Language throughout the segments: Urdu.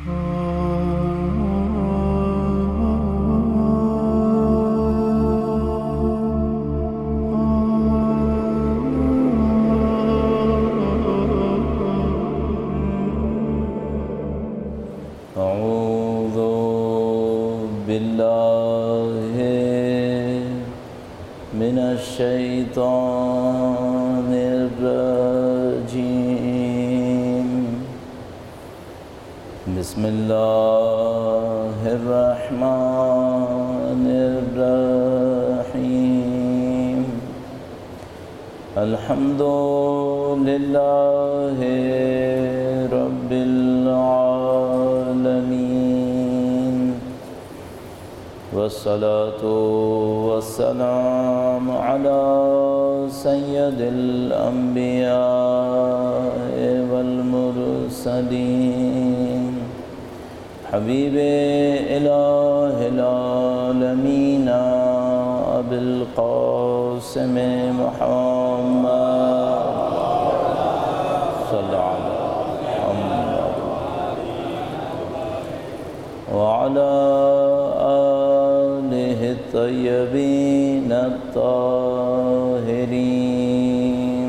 أعوذ بالله من الشيطان الرجيم بسم الله الرحمن الرحيم الحمد لله رب العالمين والصلاة والسلام على سيد الأنبياء والمرسلين حبيب إله العالمين أبي القاسم محمد صلى على محمد وعلى آله الطيبين الطاهرين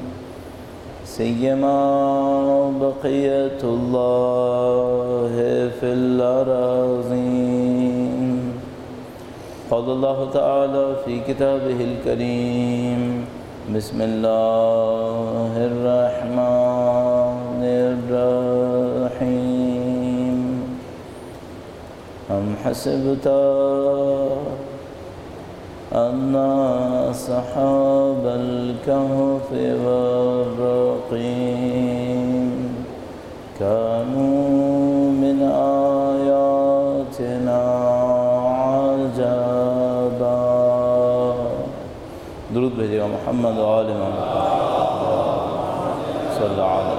سيما بقية الله في الأراضين قال الله تعالى في كتابه الكريم بسم الله الرحمن الرحيم أم حسبت أن أصحاب الكهف والرقيم كانوا من آياتنا عجبا درود بھیجے گا محمد و آل محمد صلی اللہ علیہ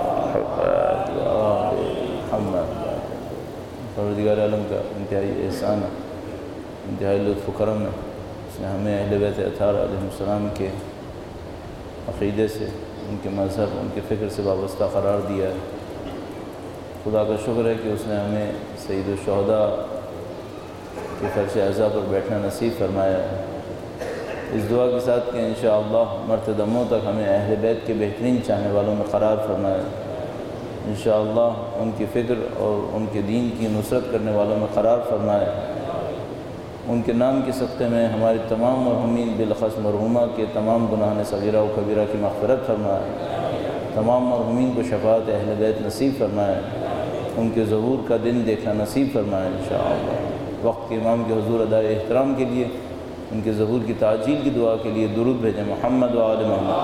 محمد. پروردگار عالم کا انتہائی احسان ہے، انتہائی لطف و کرم ہے. اس نے ہمیں اہل بیت اطہار علیہ السلام کے عقیدے سے، ان کے مذہب، ان کے فکر سے وابستہ قرار دیا ہے. خدا کا شکر ہے کہ اس نے ہمیں سید الشہداء کے فرش اعزا پر بیٹھنا نصیب فرمایا ہے. اس دعا کے ساتھ کہ انشاءاللہ مرتدموں تک ہمیں اہل بیت کے بہترین چاہنے والوں میں قرار فرمایا. انشاءاللہ ان کی فکر اور ان کے دین کی نصرت کرنے والوں میں قرار فرمائے. ان کے نام کے صدقے میں ہماری تمام مرحومین بالخصوص مرحومہ کے تمام گناہان صغیرہ و کبیرہ کی مغفرت فرمائے. تمام مرحومین کو شفاعت اہل بیت نصیب فرمائے. ان کے ظہور کا دن دیکھنا نصیب فرمائے انشاءاللہ. وقت کے امام کے حضور ادائے احترام کے لیے، ان کے ظہور کی تعجیل کی دعا کے لیے درود بھیجیں محمد و آل محمد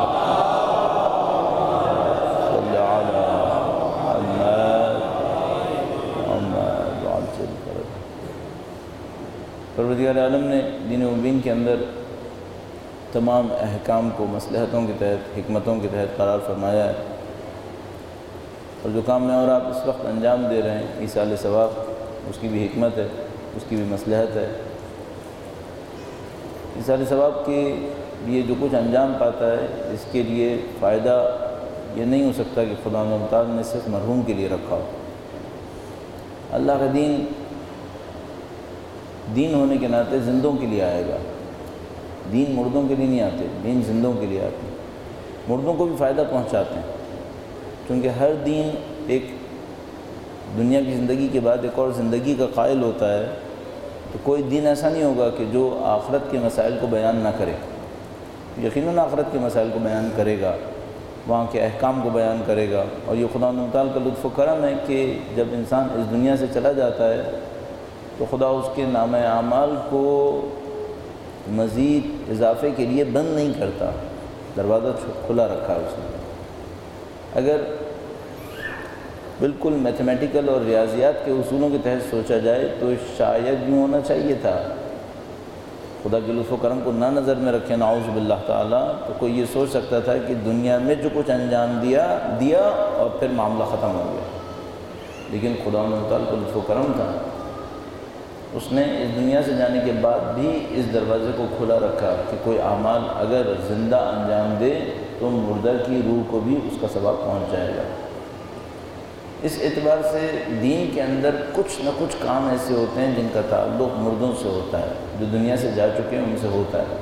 صلی علی پروردگار عالم نے دین مبین کے اندر تمام احکام کو مصلحتوں کے تحت، حکمتوں کے تحت قرار فرمایا ہے. اور جو کام میں اور آپ اس وقت انجام دے رہے ہیں ایصال ثواب، اس کی بھی حکمت ہے، اس کی بھی مصلحت ہے. ایصال ثواب کے لیے جو کچھ انجام پاتا ہے، اس کے لیے فائدہ یہ نہیں ہو سکتا کہ خدا تعالیٰ نے صرف مرحوم کے لیے رکھا ہو. اللہ کا دین ہونے کے ناطے زندوں کے لیے آئے گا. دین مردوں کے لیے نہیں آتے، دین زندوں کے لیے آتے ہیں. مردوں کو بھی فائدہ پہنچاتے ہیں، کیونکہ ہر دین ایک دنیا کی زندگی کے بعد ایک اور زندگی کا قائل ہوتا ہے. تو کوئی دین ایسا نہیں ہوگا کہ جو آخرت کے مسائل کو بیان نہ کرے. یقیناً آخرت کے مسائل کو بیان کرے گا، وہاں کے احکام کو بیان کرے گا. اور یہ خدا تعالیٰ کا لطف و کرم ہے کہ جب انسان اس دنیا سے چلا جاتا ہے تو خدا اس کے نامہ اعمال کو مزید اضافے کے لیے بند نہیں کرتا، دروازہ کھلا رکھا ہے اس نے. اگر بالکل میتھمیٹیکل اور ریاضیات کے اصولوں کے تحت سوچا جائے تو شاید یوں ہونا چاہیے تھا، خدا کے لطف و کرم کو نہ نظر میں رکھے نعوذ باللہ تعالیٰ، تو کوئی یہ سوچ سکتا تھا کہ دنیا میں جو کچھ انجام دیا اور پھر معاملہ ختم ہو گیا. لیکن خدا تعالیٰ کو لطف و کرم تھا، اس نے اس دنیا سے جانے کے بعد بھی اس دروازے کو کھلا رکھا کہ کوئی اعمال اگر زندہ انجام دے تو مردہ کی روح کو بھی اس کا ثواب پہنچ جائے گا. اس اعتبار سے دین کے اندر کچھ نہ کچھ کام ایسے ہوتے ہیں جن کا تعلق مردوں سے ہوتا ہے، جو دنیا سے جا چکے ہیں ان سے ہوتا ہے۔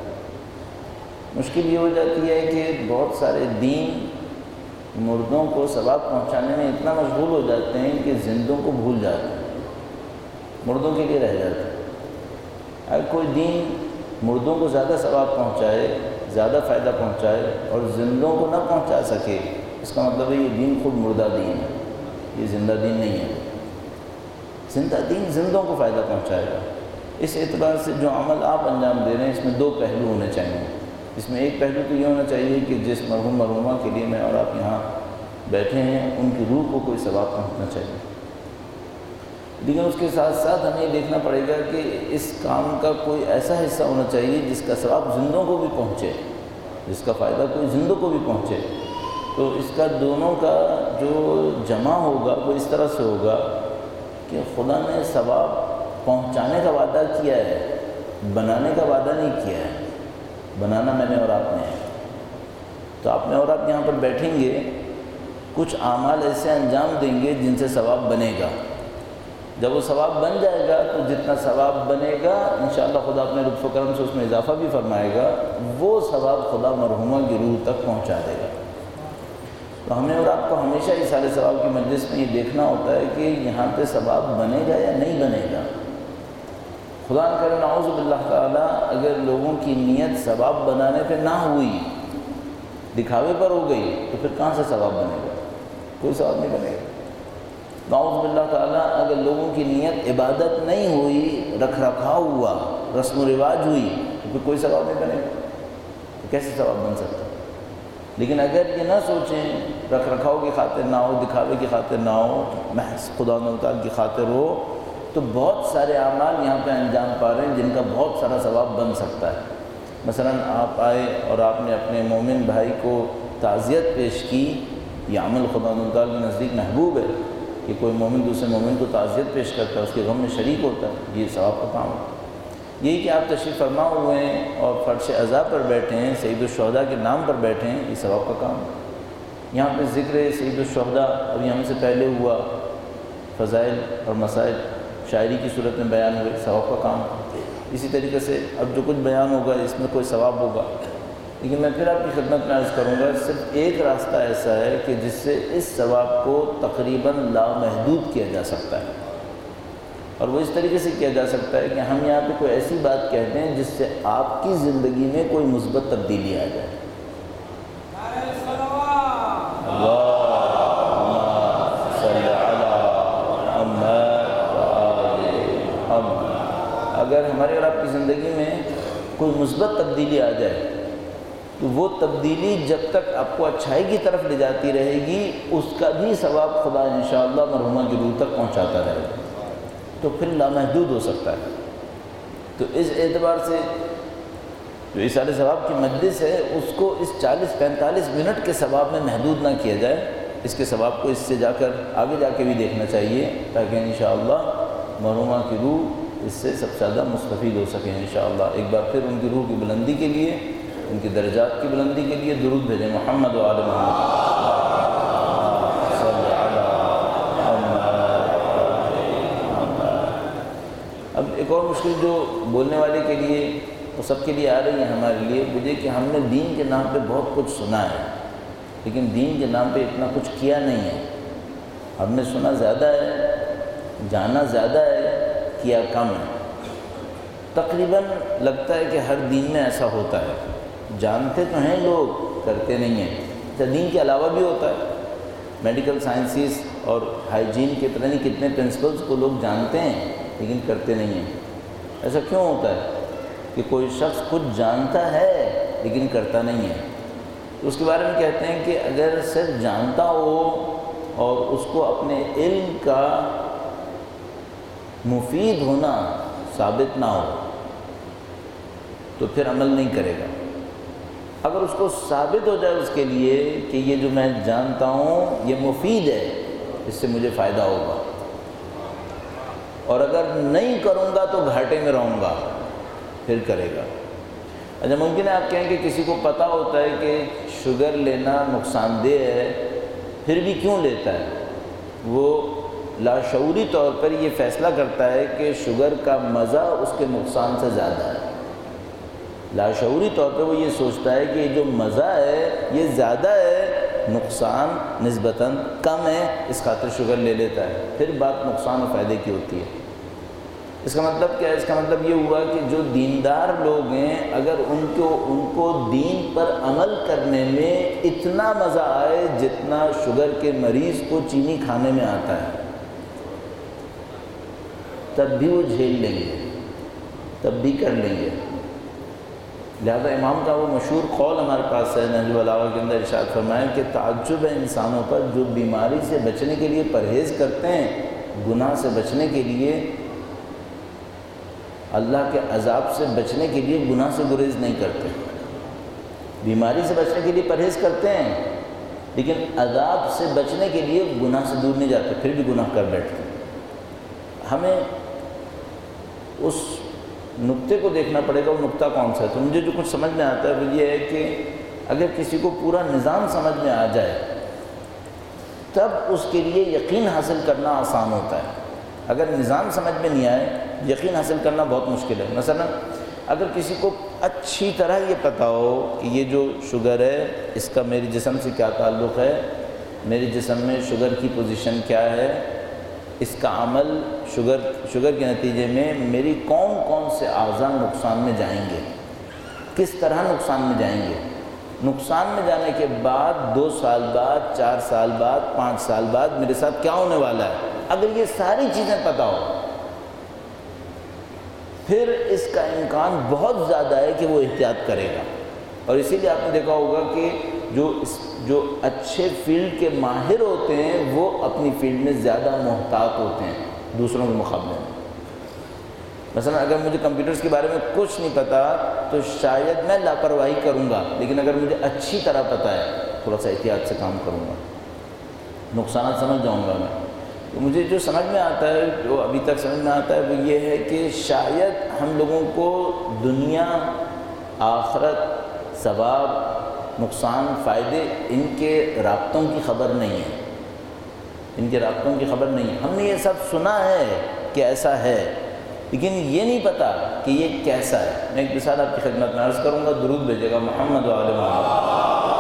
مشکل یہ ہو جاتی ہے کہ بہت سارے دین مردوں کو ثواب پہنچانے میں اتنا مشغول ہو جاتے ہیں کہ زندوں کو بھول جاتے ہیں، مردوں کے لیے رہ جاتے ہیں۔ اگر کوئی دین مردوں کو زیادہ ثواب پہنچائے، زیادہ فائدہ پہنچائے اور زندوں کو نہ پہنچا سکے، اس کا مطلب ہے یہ دین خود مردہ دین ہے، یہ زندہ دین نہیں ہے۔ زندہ دین زندوں کو فائدہ پہنچائے گا۔ اس اعتبار سے جو عمل آپ انجام دے رہے ہیں اس میں دو پہلو ہونے چاہیے۔ اس میں ایک پہلو تو یہ ہونا چاہیے کہ جس مرحوم مرحومہ کے لیے میں اور آپ یہاں بیٹھے ہیں ان کی روح کو کوئی ثواب پہنچنا چاہیے، لیکن اس کے ساتھ ساتھ ہمیں یہ دیکھنا پڑے گا کہ اس کام کا کوئی ایسا حصہ ہونا چاہیے جس کا ثواب زندوں کو بھی پہنچے، جس کا فائدہ کوئی زندوں کو بھی پہنچے۔ تو اس کا دونوں کا جو جمع ہوگا وہ اس طرح سے ہوگا کہ خدا نے ثواب پہنچانے کا وعدہ کیا ہے، بنانے کا وعدہ نہیں کیا ہے۔ بنانا میں نے اور آپ نے ہے۔ تو آپ نے اور آپ یہاں پر بیٹھیں گے، کچھ اعمال ایسے انجام دیں گے جن سے ثواب بنے گا۔ جب وہ ثواب بن جائے گا تو جتنا ثواب بنے گا انشاءاللہ خدا اپنے لطف و کرم سے اس میں اضافہ بھی فرمائے گا، وہ ثواب خدا مرحومہ کی روح تک پہنچا دے گا۔ تو ہمیں اور آپ کو ہمیشہ اِیصال ثواب کی مجلس میں یہ دیکھنا ہوتا ہے کہ یہاں پہ ثواب بنے گا یا نہیں بنے گا۔ خدا نہ کرے نعوذ باللہ تعالیٰ اگر لوگوں کی نیت ثواب بنانے پہ نہ ہوئی، دکھاوے پر ہو گئی، تو پھر کہاں سے ثواب بنے گا؟ کوئی ثواب نہیں بنے گا۔ نعوذ باللہ تعالیٰ اگر لوگوں کی نیت عبادت نہیں ہوئی، رکھ رکھاؤ ہوا، رسم و رواج ہوئی، تو پھر کوئی ثواب نہیں بنے گا۔ تو کیسے ثواب بن سکتا ہے؟ لیکن اگر یہ نہ سوچیں، رکھ رکھاؤ کی خاطر نہ ہو، دکھاوے کی خاطر نہ ہو، محض خدا و تعالیٰ کی خاطر ہو، تو بہت سارے اعمال یہاں پہ انجام پا رہے ہیں جن کا بہت سارا ثواب بن سکتا ہے۔ مثلا آپ آئے اور آپ نے اپنے مومن بھائی کو تعزیت پیش کی، یہ عمل خدا و تعالیٰ کے نزدیک محبوب ہے کہ کوئی مومن دوسرے مومن کو تعزیت پیش کرتا ہے، اس کے غم میں شریک ہوتا ہے، یہ ثواب کا کام ہے۔ یہی کہ آپ تشریف فرما ہوئے ہیں اور فرش عزا پر بیٹھے ہیں، سید الشہداء کے نام پر بیٹھے ہیں، یہ ثواب کا کام ہے۔ یہاں پہ ذکر سید الشہداء ابھی ہم سے پہلے ہوا، فضائل اور مسائل شاعری کی صورت میں بیان ہوئے، ثواب کا کام ہے۔ اسی طریقے سے اب جو کچھ بیان ہوگا اس میں کوئی ثواب ہوگا، لیکن میں پھر آپ کی خدمت میں عرض کروں گا صرف ایک راستہ ایسا ہے کہ جس سے اس ثواب کو تقریباً لامحدود کیا جا سکتا ہے، اور وہ اس طریقے سے کیا جا سکتا ہے کہ ہم یہاں پہ کوئی ایسی بات کہہ دیں جس سے آپ کی زندگی میں کوئی مثبت تبدیلی آ جائے۔ اگر ہمارے اور آپ کی زندگی میں کوئی مثبت تبدیلی آ جائے تو وہ تبدیلی جب تک آپ کو اچھائی کی طرف لے جاتی رہے گی، اس کا بھی ثواب خدا انشاءاللہ مرحومہ کی روح تک پہنچاتا رہے گا، تو پھر لامحدود ہو سکتا ہے۔ تو اس اعتبار سے جو اِیصال ثواب کی مجلس ہے اس کو اس 40-45 منٹ کے ثواب میں محدود نہ کیا جائے، اس کے ثواب کو اس سے جا کر آگے جا کے بھی دیکھنا چاہیے، تاکہ انشاءاللہ مرحومہ کی روح اس سے سب سے زیادہ مستفید ہو سکیں انشاءاللہ۔ ایک بار پھر ان کی روح کی بلندی کے لیے، ان کی درجات کی بلندی کے لیے درود بھیجیں محمد و آل محمد۔ اب ایک اور مشکل جو بولنے والے کے لیے وہ سب کے لیے آ رہی ہے ہمارے لیے، وہ یہ کہ ہم نے دین کے نام پہ بہت کچھ سنا ہے، لیکن دین کے نام پہ اتنا کچھ کیا نہیں ہے۔ ہم نے سنا زیادہ ہے، جانا زیادہ ہے، کیا کم ہے۔ تقریباً لگتا ہے کہ ہر دین میں ایسا ہوتا ہے، جانتے تو ہیں لوگ، کرتے نہیں ہیں۔ دین کے علاوہ بھی ہوتا ہے، میڈیکل سائنسز اور ہائیجین کے پتہ نہیں کتنے پرنسپلز کو لوگ جانتے ہیں لیکن کرتے نہیں ہیں۔ ایسا کیوں ہوتا ہے کہ کوئی شخص خود جانتا ہے لیکن کرتا نہیں ہے؟ تو اس کے بارے میں کہتے ہیں کہ اگر صرف جانتا ہو اور اس کو اپنے علم کا مفید ہونا ثابت نہ ہو تو پھر عمل نہیں کرے گا۔ اگر اس کو ثابت ہو جائے اس کے لیے کہ یہ جو میں جانتا ہوں یہ مفید ہے، اس سے مجھے فائدہ ہوگا، اور اگر نہیں کروں گا تو گھاٹے میں رہوں گا، پھر کرے گا۔ اچھا ممکن ہے آپ کہیں کہ کسی کو پتہ ہوتا ہے کہ شوگر لینا نقصان دہ ہے، پھر بھی کیوں لیتا ہے؟ وہ لاشعوری طور پر یہ فیصلہ کرتا ہے کہ شوگر کا مزہ اس کے نقصان سے زیادہ ہے۔ لاشعوری طور پہ وہ یہ سوچتا ہے کہ یہ جو مزہ ہے یہ زیادہ ہے، نقصان نسبتاً کم ہے، اس خاطر شوگر لے لیتا ہے۔ پھر بات نقصان و فائدے کی ہوتی ہے۔ اس کا مطلب کیا ہے؟ اس کا مطلب یہ ہوا کہ جو دیندار لوگ ہیں اگر ان کو دین پر عمل کرنے میں اتنا مزہ آئے جتنا شوگر کے مریض کو چینی کھانے میں آتا ہے، تب بھی وہ جھیل لیں گے، تب بھی کر لیں گے۔ لہذا امام کا وہ مشہور قول ہمارے پاس ہے نہج البلاغہ کے اندر ارشاد فرمایا کہ تعجب ہے انسانوں پر جو بیماری سے بچنے کے لیے پرہیز کرتے ہیں، گناہ سے بچنے کے لیے، اللہ کے عذاب سے بچنے کے لیے گناہ سے گریز نہیں کرتے۔ بیماری سے بچنے کے لیے پرہیز کرتے ہیں لیکن عذاب سے بچنے کے لیے گناہ سے دور نہیں جاتے، پھر بھی گناہ کر بیٹھتے ہیں۔ ہمیں اس نقطے کو دیکھنا پڑے گا، وہ نقطہ کون سا ہے۔ تو مجھے جو کچھ سمجھ میں آتا ہے وہ یہ ہے کہ اگر کسی کو پورا نظام سمجھ میں آ جائے تب اس کے لیے یقین حاصل کرنا آسان ہوتا ہے۔ اگر نظام سمجھ میں نہیں آئے یقین حاصل کرنا بہت مشکل ہے۔ مثلا اگر کسی کو اچھی طرح یہ پتہ ہو کہ یہ جو شوگر ہے اس کا میرے جسم سے کیا تعلق ہے، میرے جسم میں شوگر کی پوزیشن کیا ہے، اس کا عمل شوگر کے نتیجے میں میری کون کون سے اعضاء نقصان میں جائیں گے، کس طرح نقصان میں جائیں گے، نقصان میں جانے کے بعد 2 سال بعد، 4 سال بعد، 5 سال بعد میرے ساتھ کیا ہونے والا ہے، اگر یہ ساری چیزیں پتہ ہو پھر اس کا امکان بہت زیادہ ہے کہ وہ احتیاط کرے گا۔ اور اسی لیے آپ نے دیکھا ہوگا کہ جو اچھے فیلڈ کے ماہر ہوتے ہیں وہ اپنی فیلڈ میں زیادہ محتاط ہوتے ہیں دوسروں کے مقابلے میں۔ مثلا اگر مجھے کمپیوٹرز کے بارے میں کچھ نہیں پتہ تو شاید میں لاپرواہی کروں گا، لیکن اگر مجھے اچھی طرح پتہ ہے تھوڑا سا احتیاط سے کام کروں گا، نقصانات سمجھ جاؤں گا میں۔ تو مجھے جو سمجھ میں آتا ہے، جو ابھی تک سمجھ میں آتا ہے وہ یہ ہے کہ شاید ہم لوگوں کو دنیا، آخرت، ثواب، نقصان، فائدے، ان کے رابطوں کی خبر نہیں ہے، ان کے رابطوں کی خبر نہیں ہے۔ ہم نے یہ سب سنا ہے کہ ایسا ہے لیکن یہ نہیں پتہ کہ یہ کیسا ہے۔ میں ایک مثال آپ کی خدمت میں عرض کروں گا، درود بھیجے گا محمد و آل محمد۔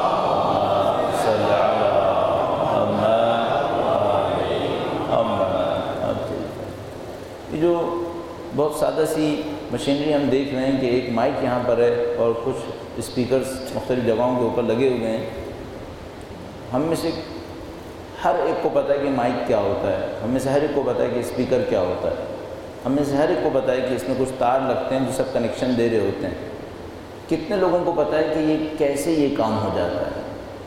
جو بہت سادہ سی مشینری ہم دیکھ رہے ہیں کہ ایک مائک یہاں پر ہے اور کچھ اسپیکرز مختلف جگہوں کے اوپر لگے ہوئے ہیں۔ ہم میں سے ہر ایک کو پتہ ہے کہ مائک کیا ہوتا ہے، ہم میں سے ہر ایک کو پتہ ہے کہ اسپیکر کیا ہوتا ہے، ہم میں سے ہر ایک کو پتہ ہے کہ اس میں کچھ تار لگتے ہیں جو سب کنیکشن دے رہے ہوتے ہیں۔ کتنے لوگوں کو پتہ ہے کہ یہ کیسے یہ کام ہو جاتا ہے؟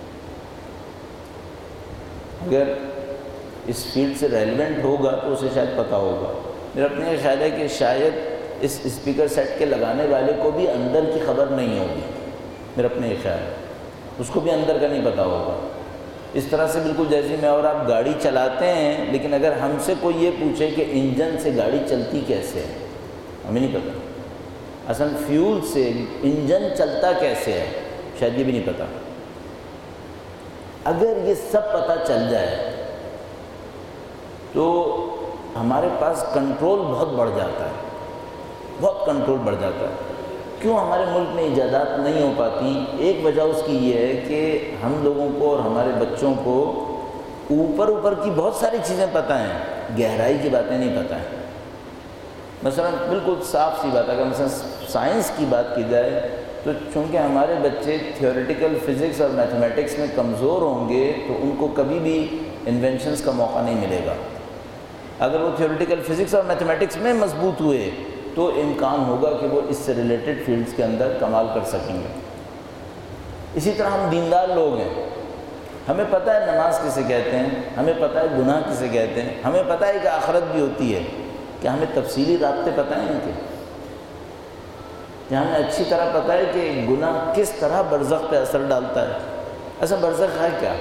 اگر اس فیلڈ سے ریلیونٹ ہوگا تو اسے شاید پتہ ہوگا۔ میرا اپنا یہ خیال ہے کہ شاید اس اسپیکر سیٹ کے لگانے والے کو بھی اندر کی خبر نہیں ہوگی، میرا اپنا یہ خیال ہے، اس کو بھی اندر کا نہیں پتہ ہوگا۔ اس طرح سے بالکل جیسے میں اور آپ گاڑی چلاتے ہیں لیکن اگر ہم سے کوئی یہ پوچھے کہ انجن سے گاڑی چلتی کیسے ہے، ہمیں نہیں پتہ۔ اصل فیول سے انجن چلتا کیسے ہے شاید یہ بھی نہیں پتہ۔ اگر یہ سب پتہ چل جائے تو ہمارے پاس کنٹرول بہت بڑھ جاتا ہے، بہت کنٹرول بڑھ جاتا ہے۔ کیوں ہمارے ملک میں ایجادات نہیں ہو پاتی؟ ایک وجہ اس کی یہ ہے کہ ہم لوگوں کو اور ہمارے بچوں کو اوپر کی بہت ساری چیزیں پتہ ہیں، گہرائی کی باتیں نہیں پتہ ہیں۔ مثلا بالکل صاف سی بات، اگر مثلا سائنس کی بات کی جائے تو چونکہ ہمارے بچے تھیوریٹیکل فزکس اور میتھمیٹکس میں کمزور ہوں گے تو ان کو کبھی بھی انوینشنز کا موقع نہیں ملے گا۔ اگر وہ تھیوریٹیکل فزکس اور میتھمیٹکس میں مضبوط ہوئے تو امکان ہوگا کہ وہ اس سے ریلیٹڈ فیلڈز کے اندر کمال کر سکیں گے۔ اسی طرح ہم دیندار لوگ ہیں، ہمیں پتہ ہے نماز کسے کہتے ہیں، ہمیں پتہ ہے گناہ کسے کہتے ہیں، ہمیں پتہ ہے کہ آخرت بھی ہوتی ہے، کیا ہمیں تفصیلی رابطے پتہ ہیں ان کے؟ کیا ہمیں اچھی طرح پتہ ہے کہ گناہ کس طرح برزخ پہ اثر ڈالتا ہے؟ ایسا برزخ ہے کیا؟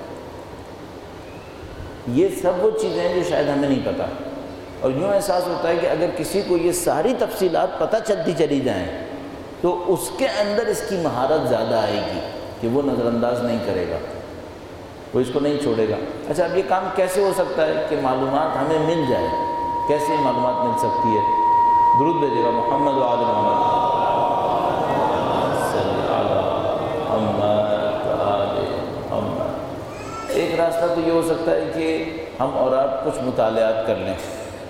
یہ سب وہ چیزیں ہیں جو شاید ہمیں نہیں پتہ، اور یوں احساس ہوتا ہے کہ اگر کسی کو یہ ساری تفصیلات پتہ چلتی چلی جائیں تو اس کے اندر اس کی مہارت زیادہ آئے گی کہ وہ نظر انداز نہیں کرے گا۔ وہ اس کو نہیں چھوڑے گا۔ اچھا اب یہ کام کیسے ہو سکتا ہے کہ معلومات ہمیں مل جائے؟ کیسے یہ معلومات مل سکتی ہے؟ درود بھیجے گا محمد و آل محمد صلی اللہ علیہ محمد۔ ایک راستہ تو یہ ہو سکتا ہے کہ ہم اور آپ کچھ مطالعات کر لیں،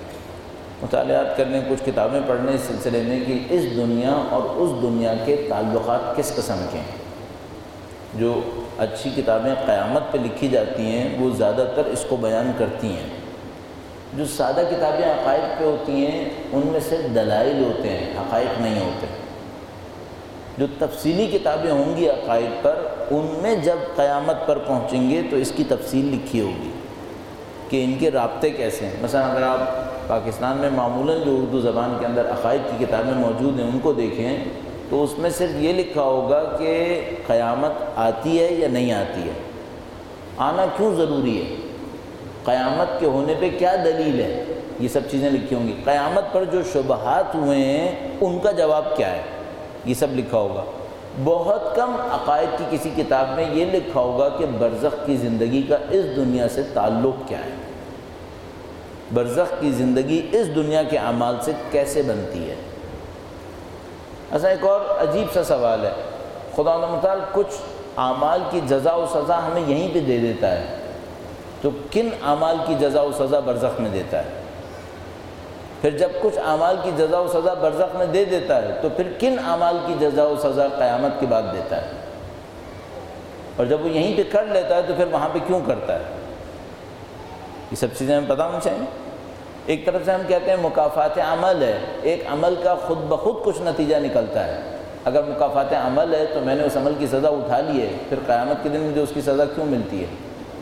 کچھ کتابیں پڑھنے اس سلسلے میں کہ اس دنیا اور اس دنیا کے تعلقات کس قسم کے ہیں۔ جو اچھی کتابیں قیامت پہ لکھی جاتی ہیں وہ زیادہ تر اس کو بیان کرتی ہیں۔ جو سادہ کتابیں عقائد پہ ہوتی ہیں ان میں سے دلائل ہوتے ہیں، حقائق نہیں ہوتے۔ جو تفصیلی کتابیں ہوں گی عقائد پر، ان میں جب قیامت پر پہنچیں گے تو اس کی تفصیل لکھی ہوگی کہ ان کے رابطے کیسے ہیں۔ مثلا اگر آپ پاکستان میں معمولاً جو اردو زبان کے اندر عقائد کی کتابیں موجود ہیں ان کو دیکھیں تو اس میں صرف یہ لکھا ہوگا کہ قیامت آتی ہے یا نہیں آتی ہے، آنا کیوں ضروری ہے، قیامت کے ہونے پہ کیا دلیل ہے، یہ سب چیزیں لکھی ہوں گی۔ قیامت پر جو شبہات ہوئے ہیں ان کا جواب کیا ہے، یہ سب لکھا ہوگا۔ بہت کم عقائد کی کسی کتاب میں یہ لکھا ہوگا کہ برزخ کی زندگی کا اس دنیا سے تعلق کیا ہے، برزخ کی زندگی اس دنیا کے اعمال سے کیسے بنتی ہے۔ ایسا ایک اور عجیب سا سوال ہے، خدا متعال کچھ اعمال کی جزا و سزا ہمیں یہیں پہ دے دیتا ہے، تو کن اعمال کی جزا و سزا برزخ میں دیتا ہے؟ پھر جب کچھ اعمال کی جزا و سزا برزخ میں دے دیتا ہے تو پھر کن اعمال کی جزا و سزا قیامت کے بعد دیتا ہے؟ اور جب وہ یہیں پہ کر لیتا ہے تو پھر وہاں پہ کیوں کرتا ہے؟ یہ سب چیزیں ہمیں پتہ ہونی چاہیے۔ ایک طرف سے ہم کہتے ہیں مکافات عمل ہے، ایک عمل کا خود بخود کچھ نتیجہ نکلتا ہے۔ اگر مکافات عمل ہے تو میں نے اس عمل کی سزا اٹھا لی ہے، پھر قیامت کے دن مجھے اس کی سزا کیوں ملتی ہے؟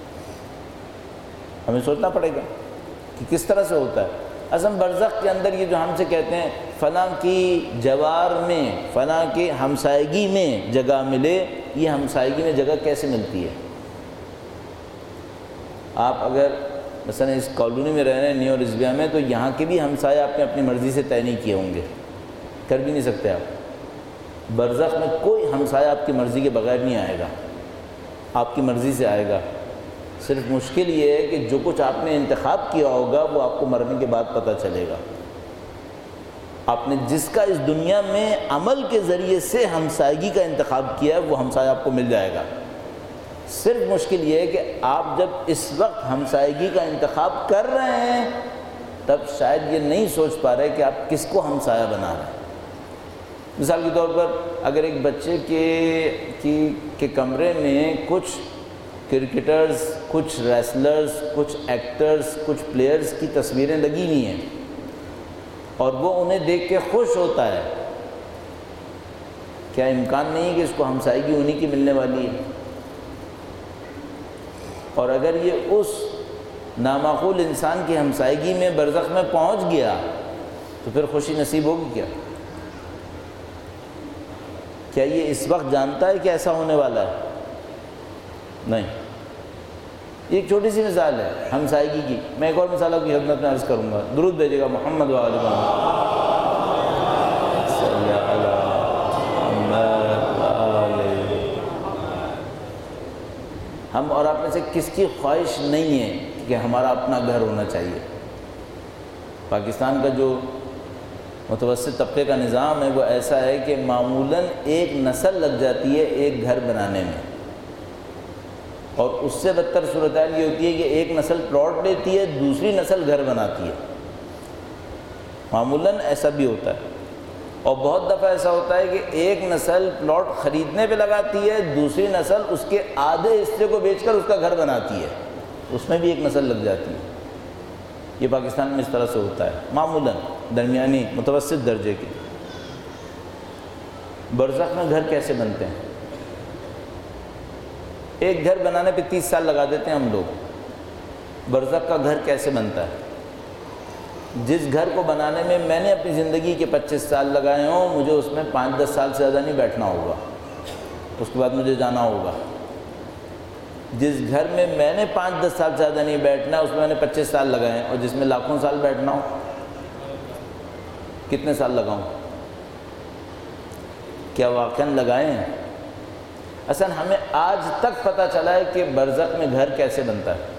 ہمیں سوچنا پڑے گا کہ کس طرح سے ہوتا ہے۔ اصل برزخ کے اندر یہ جو ہم سے کہتے ہیں فلاں کی جوار میں، فلاں کی ہمسائیگی میں جگہ ملے، یہ ہمسائیگی میں جگہ کیسے ملتی ہے؟ آپ اگر مثلا اس کالونی میں رہ رہے ہیں نیو رضویہ میں، تو یہاں کے بھی ہمسائے آپ نے اپنی مرضی سے طے نہیں کیے ہوں گے، کر بھی نہیں سکتے آپ۔ برزخ میں کوئی ہمسایہ آپ کی مرضی کے بغیر نہیں آئے گا، آپ کی مرضی سے آئے گا۔ صرف مشکل یہ ہے کہ جو کچھ آپ نے انتخاب کیا ہوگا وہ آپ کو مرنے کے بعد پتہ چلے گا۔ آپ نے جس کا اس دنیا میں عمل کے ذریعے سے ہمسائیگی کا انتخاب کیا ہے وہ ہمسایہ آپ کو مل جائے گا۔ صرف مشکل یہ ہے کہ آپ جب اس وقت ہمسائیگی کا انتخاب کر رہے ہیں تب شاید یہ نہیں سوچ پا رہے کہ آپ کس کو ہمسایہ بنا رہے ہیں۔ مثال کے طور پر اگر ایک بچے کے کمرے میں کچھ کرکٹرز، کچھ ریسلرز، کچھ ایکٹرز، کچھ پلیئرز کی تصویریں لگی ہوئی ہیں اور وہ انہیں دیکھ کے خوش ہوتا ہے، کیا امکان نہیں ہے کہ اس کو ہمسائیگی انہی کی ملنے والی ہے؟ اور اگر یہ اس نامعقول انسان کی ہمسائیگی میں برزخ میں پہنچ گیا تو پھر خوشی نصیب ہوگی کیا؟ کیا یہ اس وقت جانتا ہے کہ ایسا ہونے والا ہے؟ نہیں۔ ایک چھوٹی سی مثال ہے ہمسائیگی کی، میں ایک اور مثال آپ کی خدمت میں عرض کروں گا۔ درود بھیجے گا محمد و آل محمد صلی اللہ علیہ۔ ہم اور آپ میں سے کس کی خواہش نہیں ہے کہ ہمارا اپنا گھر ہونا چاہیے؟ پاکستان کا جو متوسط طبقے کا نظام ہے وہ ایسا ہے کہ معمولاً ایک نسل لگ جاتی ہے ایک گھر بنانے میں، اور اس سے بدتر صورتحال یہ ہوتی ہے کہ ایک نسل پلاٹ لیتی ہے، دوسری نسل گھر بناتی ہے۔ معمولاً ایسا بھی ہوتا ہے، اور بہت دفعہ ایسا ہوتا ہے کہ ایک نسل پلاٹ خریدنے پہ لگاتی ہے، دوسری نسل اس کے آدھے حصے کو بیچ کر اس کا گھر بناتی ہے، اس میں بھی ایک نسل لگ جاتی ہے۔ یہ پاکستان میں اس طرح سے ہوتا ہے، معمولاً درمیانی متوسط درجے کے۔ برزخ میں گھر کیسے بنتے ہیں؟ ایک گھر بنانے پہ 30 سال لگا دیتے ہیں ہم لوگ، برزخ کا گھر کیسے بنتا ہے؟ جس گھر کو بنانے میں میں نے اپنی زندگی کے 25 سال لگائے ہوں، مجھے اس میں 5-10 سال سے زیادہ نہیں بیٹھنا ہوگا، اس کے بعد مجھے جانا ہوگا۔ جس گھر میں میں نے 5-10 سال سے زیادہ نہیں بیٹھنا، اس میں میں نے 25 سال لگائے ہیں، اور جس میں لاکھوں سال بیٹھنا ہو کتنے سال لگاؤں؟ کیا واقعاً لگائے ہیں؟ اصل ہمیں آج تک پتہ چلا ہے کہ برزخ میں گھر کیسے بنتا ہے۔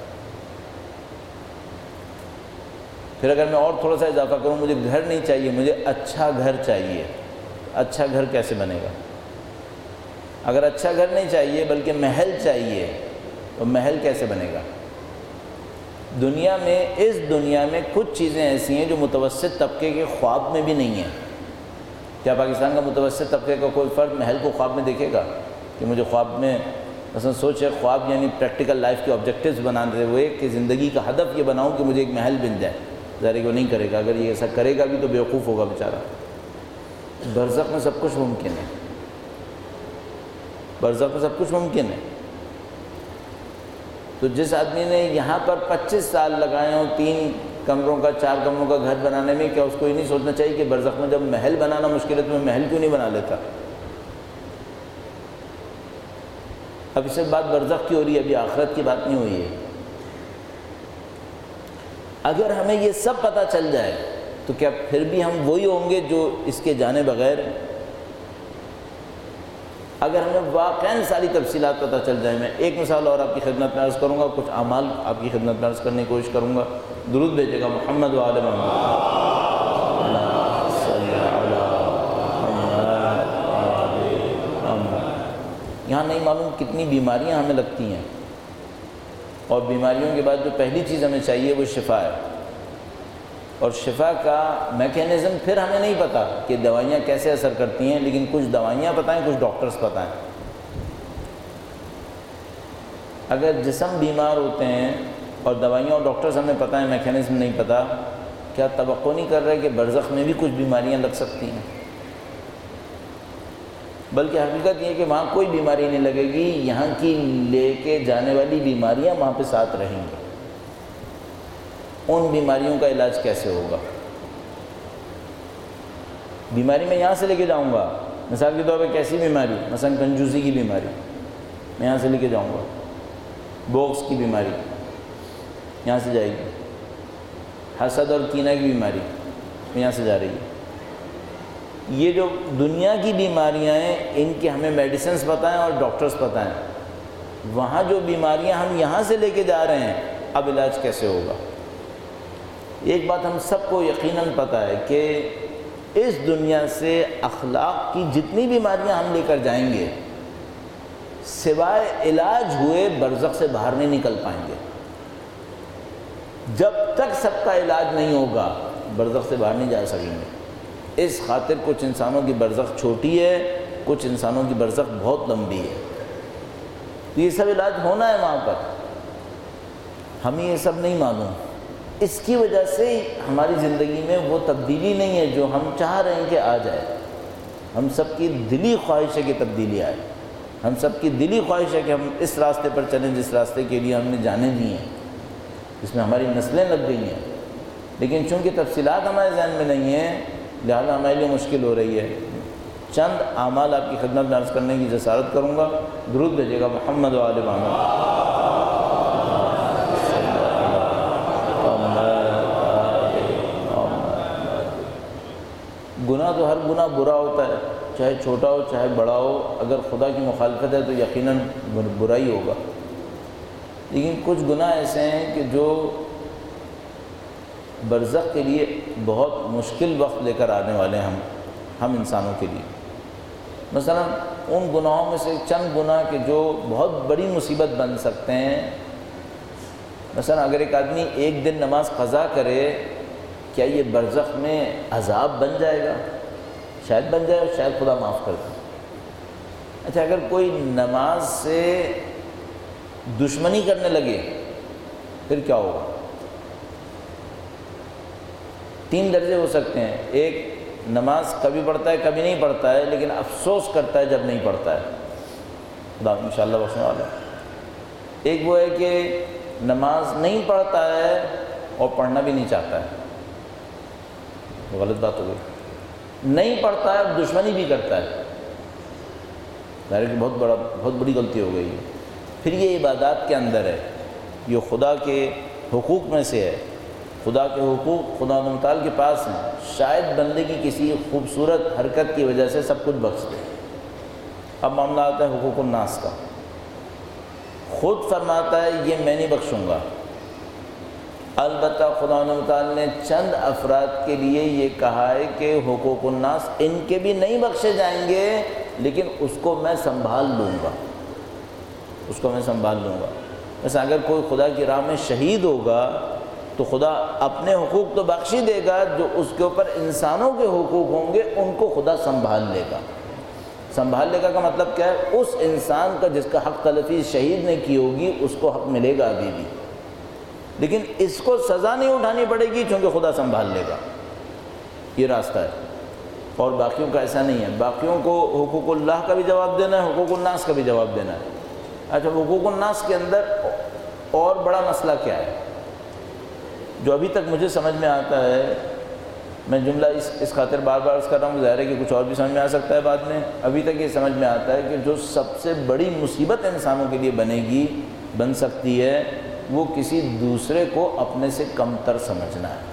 پھر اگر میں اور تھوڑا سا اضافہ کروں، مجھے گھر نہیں چاہیے، مجھے اچھا گھر چاہیے، اچھا گھر کیسے بنے گا؟ اگر اچھا گھر نہیں چاہیے بلکہ محل چاہیے تو محل کیسے بنے گا؟ دنیا میں، اس دنیا میں کچھ چیزیں ایسی ہیں جو متوسط طبقے کے خواب میں بھی نہیں ہیں۔ کیا پاکستان کا متوسط طبقے کا کوئی فرد محل کو خواب میں دیکھے گا کہ مجھے خواب میں، مثلا سوچے خواب یعنی پریکٹیکل لائف کے آبجیکٹیوز بنا دے، وہ ایک کہ زندگی کا ہدف یہ بناؤں کہ مجھے ایک محل بن جائے، ظاہر ہے کہ وہ نہیں کرے گا۔ اگر یہ ایسا کرے گا بھی تو بیوقوف ہوگا بیچارہ۔ برزخ میں سب کچھ ممکن ہے، برزخ میں سب کچھ ممکن ہے۔ تو جس آدمی نے یہاں پر 25 سال لگائے ہوں 3 کمروں کا 4 کمروں کا گھر بنانے میں، کیا اس کو یہ نہیں سوچنا چاہیے کہ برزخ میں جب محل بنانا مشکل ہے تو میں محل کیوں نہیں بنا لیتا؟ اب اس سے بات برزخ کی ہو رہی ہے، ابھی آخرت کی بات نہیں ہوئی ہے۔ اگر ہمیں یہ سب پتہ چل جائے تو کیا پھر بھی ہم وہی ہوں گے جو اس کے جانے بغیر ہیں؟ اگر ہمیں واقعاً ساری تفصیلات پتہ چل جائیں، میں ایک مثال اور آپ کی خدمت میں عرض کروں گا، کچھ اعمال آپ کی خدمت میں عرض کرنے کی کوشش کروں گا۔ درود بھیجے گا محمد و آل محمد۔ یہاں نہیں معلوم کتنی بیماریاں ہمیں لگتی ہیں، اور بیماریوں کے بعد جو پہلی چیز ہمیں چاہیے وہ شفا ہے، اور شفا کا میکینزم پھر ہمیں نہیں پتہ کہ دوائیاں کیسے اثر کرتی ہیں، لیکن کچھ دوائیاں پتہ ہیں، کچھ ڈاکٹرز پتہ ہیں۔ اگر جسم بیمار ہوتے ہیں اور دوائیاں اور ڈاکٹرز ہمیں پتہ ہیں، میکینزم نہیں پتہ، کیا توقع نہیں کر رہے کہ برزخ میں بھی کچھ بیماریاں لگ سکتی ہیں؟ بلکہ حقیقت یہ ہے کہ وہاں کوئی بیماری نہیں لگے گی، یہاں کی لے کے جانے والی بیماریاں وہاں پہ ساتھ رہیں گی۔ ان بیماریوں کا علاج کیسے ہوگا؟ بیماری میں یہاں سے لے کے جاؤں گا، مثال کے طور پہ کیسی بیماری؟ مثلا کنجوسی کی بیماری میں یہاں سے لے کے جاؤں گا، بوکس کی بیماری یہاں سے جائے گی، حسد اور کینہ کی بیماری یہاں سے جا رہی ہے۔ یہ جو دنیا کی بیماریاں ہیں ان کے ہمیں میڈیسنز پتہ ہیں اور ڈاکٹرز پتہ ہیں، وہاں جو بیماریاں ہم یہاں سے لے کے جا رہے ہیں، اب علاج کیسے ہوگا؟ ایک بات ہم سب کو یقیناً پتہ ہے کہ اس دنیا سے اخلاق کی جتنی بیماریاں ہم لے کر جائیں گے، سوائے علاج ہوئے برزخ سے باہر نہیں نکل پائیں گے۔ جب تک سب کا علاج نہیں ہوگا برزخ سے باہر نہیں جا سکیں گے۔ اس خاطر کچھ انسانوں کی برزخ چھوٹی ہے، کچھ انسانوں کی برزخ بہت لمبی ہے۔ یہ سب علاج ہونا ہے وہاں پر، ہمیں یہ سب نہیں معلوم۔ اس کی وجہ سے ہماری زندگی میں وہ تبدیلی نہیں ہے جو ہم چاہ رہے ہیں کہ آ جائے۔ ہم سب کی دلی خواہش ہے کہ تبدیلی آئے، ہم سب کی دلی خواہش ہے کہ ہم اس راستے پر چلیں جس راستے کے لیے ہم نے جانے دی ہیں، جس میں ہماری نسلیں لگ گئی ہیں، لیکن چونکہ تفصیلات ہمارے ذہن میں نہیں ہیں لہذا ہمارے لیے مشکل ہو رہی ہے۔ چند اعمال آپ کی خدمت میں عرض کرنے کی جسارت کروں گا۔ درود بھیجیے گا محمد و آل محمد۔ گناہ تو ہر گناہ برا ہوتا ہے، چاہے چھوٹا ہو چاہے بڑا ہو، اگر خدا کی مخالفت ہے تو یقیناً برا ہی ہوگا، لیکن کچھ گناہ ایسے ہیں کہ جو برزخ کے لیے بہت مشکل وقت لے کر آنے والے ہیں ہم انسانوں کے لیے۔ مثلا ان گناہوں میں سے چند گناہ کہ جو بہت بڑی مصیبت بن سکتے ہیں۔ مثلا اگر ایک آدمی ایک دن نماز قضا کرے، کیا یہ برزخ میں عذاب بن جائے گا؟ شاید بن جائے، شاید خدا معاف کر دے۔ اچھا اگر کوئی نماز سے دشمنی کرنے لگے پھر کیا ہوگا؟ 3 درجے ہو سکتے ہیں۔ ایک نماز کبھی پڑھتا ہے کبھی نہیں پڑھتا ہے، لیکن افسوس کرتا ہے جب نہیں پڑھتا ہے، خدا انشاءاللہ بخشنے والا۔ ایک وہ ہے کہ نماز نہیں پڑھتا ہے اور پڑھنا بھی نہیں چاہتا ہے، غلط بات ہو گئی۔ نہیں پڑھتا ہے اور دشمنی بھی کرتا ہے، ظاہر کہ بہت بڑی غلطی ہو گئی ہے۔ پھر یہ عبادات کے اندر ہے، یہ خدا کے حقوق میں سے ہے۔ خدا کے حقوق خدا متعال کے پاس ہیں، شاید بندے کی کسی خوبصورت حرکت کی وجہ سے سب کچھ بخش دے۔ اب معاملہ آتا ہے حقوق الناس کا. خود فرماتا ہے یہ میں نہیں بخشوں گا. البتہ خدا تعالیٰ نے چند افراد کے لیے یہ کہا ہے کہ حقوق الناس ان کے بھی نہیں بخشے جائیں گے، لیکن اس کو میں سنبھال لوں گا، اس کو میں سنبھال لوں گا. مثلا اگر کوئی خدا کی راہ میں شہید ہوگا تو خدا اپنے حقوق تو بخش ہی دے گا، جو اس کے اوپر انسانوں کے حقوق ہوں گے ان کو خدا سنبھال لے گا. سنبھال لے گا کا مطلب کیا ہے؟ اس انسان کا جس کا حق تلفی شہید نے کی ہوگی اس کو حق ملے گا ابھی بھی، لیکن اس کو سزا نہیں اٹھانی پڑے گی چونکہ خدا سنبھال لے گا. یہ راستہ ہے. اور باقیوں کا ایسا نہیں ہے. باقیوں کو حقوق اللہ کا بھی جواب دینا ہے، حقوق الناس کا بھی جواب دینا ہے. اچھا، حقوق الناس کے اندر اور بڑا مسئلہ کیا ہے جو ابھی تک مجھے سمجھ میں آتا ہے؟ میں جملہ اس خاطر بار بار عرض کر رہا ہوں، ظاہر ہے کہ کچھ اور بھی سمجھ میں آ سکتا ہے بعد میں. ابھی تک یہ سمجھ میں آتا ہے کہ جو سب سے بڑی مصیبت انسانوں کے لیے بن سکتی ہے وہ کسی دوسرے کو اپنے سے کمتر سمجھنا ہے.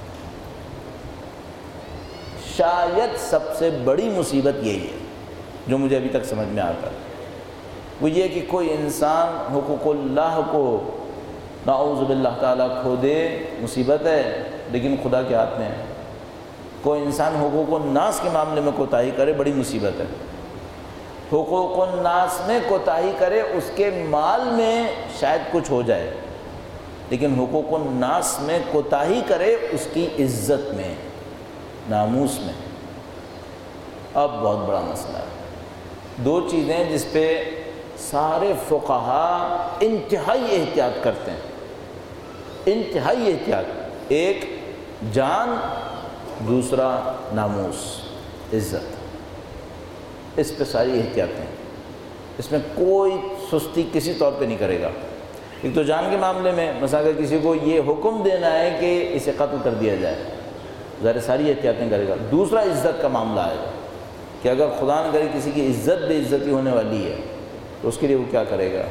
شاید سب سے بڑی مصیبت یہی ہے جو مجھے ابھی تک سمجھ میں آتا ہے. وہ یہ کہ کوئی انسان حقوق اللہ کو نعوذ باللہ تعالیٰ کھو دے، مصیبت ہے، لیکن خدا کے ہاتھ میں ہے. کوئی انسان حقوق الناس کے معاملے میں کوتاہی کرے، بڑی مصیبت ہے. حقوق الناس میں کوتاہی کرے، اس کے مال میں شاید کچھ ہو جائے، لیکن حقوق الناس میں کوتاہی کرے اس کی عزت میں، ناموس میں، اب بہت بڑا مسئلہ ہے. دو چیزیں جس پہ سارے فقہا انتہائی احتیاط کرتے ہیں، انتہائی احتیاط. ایک جان، دوسرا ناموس، عزت. اس پہ ساری احتیاطیں، اس میں کوئی سستی کسی طور پہ نہیں کرے گا. ایک تو جان کے معاملے میں مثلا اگر کسی کو یہ حکم دینا ہے کہ اسے قتل کر دیا جائے، ظاہر ساری احتیاطیں کرے گا. دوسرا عزت کا معاملہ آئے گا کہ اگر خدا نہ کرے کسی کی عزت بے عزتی ہونے والی ہے تو اس کے لیے وہ کیا کرے گا.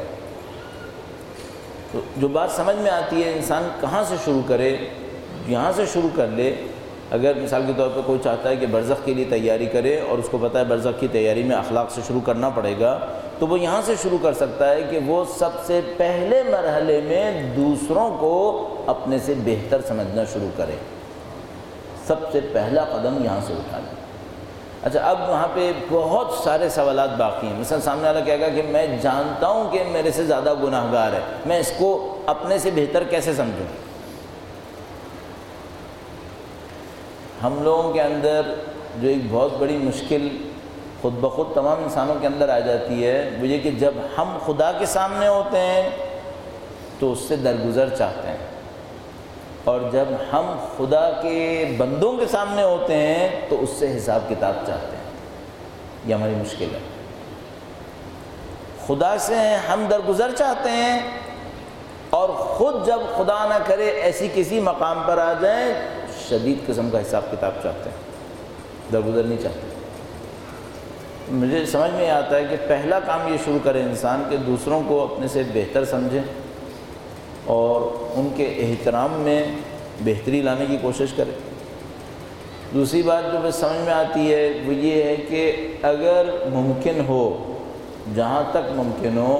تو جو بات سمجھ میں آتی ہے انسان کہاں سے شروع کرے، یہاں سے شروع کر لے. اگر مثال کے طور پہ کوئی چاہتا ہے کہ برزخ کے لیے تیاری کرے اور اس کو پتہ ہے برزخ کی تیاری میں اخلاق سے شروع کرنا پڑے گا، تو وہ یہاں سے شروع کر سکتا ہے کہ وہ سب سے پہلے مرحلے میں دوسروں کو اپنے سے بہتر سمجھنا شروع کرے. سب سے پہلا قدم یہاں سے اٹھا لیں. اچھا، اب وہاں پہ بہت سارے سوالات باقی ہیں. مثلا سامنے والا کہے گا کہ میں جانتا ہوں کہ میرے سے زیادہ گناہ گار ہے، میں اس کو اپنے سے بہتر کیسے سمجھوں؟ ہم لوگوں کے اندر جو ایک بہت بڑی مشکل خود بخود تمام انسانوں کے اندر آ جاتی ہے وہ یہ کہ جب ہم خدا کے سامنے ہوتے ہیں تو اس سے درگزر چاہتے ہیں، اور جب ہم خدا کے بندوں کے سامنے ہوتے ہیں تو اس سے حساب کتاب چاہتے ہیں. یہ ہماری مشکل ہے. خدا سے ہم درگزر چاہتے ہیں، اور خود جب خدا نہ کرے ایسی کسی مقام پر آ جائیں شدید قسم کا حساب کتاب چاہتے ہیں، درگزر نہیں چاہتے. مجھے سمجھ میں آتا ہے کہ پہلا کام یہ شروع کرے انسان کہ دوسروں کو اپنے سے بہتر سمجھے اور ان کے احترام میں بہتری لانے کی کوشش کرے. دوسری بات جو بس سمجھ میں آتی ہے وہ یہ ہے کہ اگر ممکن ہو، جہاں تک ممکن ہو،